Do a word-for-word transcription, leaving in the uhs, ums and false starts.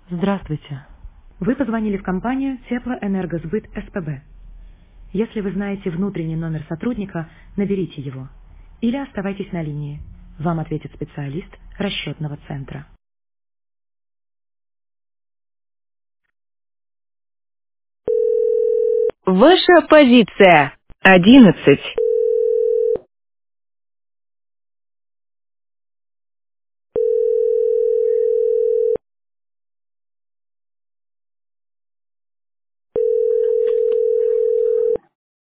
Здравствуйте. Вы позвонили в компанию Теплоэнергосбыт СПБ. Если вы знаете внутренний номер сотрудника, наберите его. Или оставайтесь на линии. Вам ответит специалист расчетного центра. Ваша позиция. Одиннадцать.